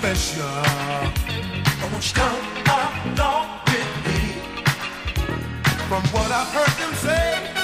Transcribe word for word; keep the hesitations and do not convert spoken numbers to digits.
confession. I want you to come along with me. From what I've heard them say,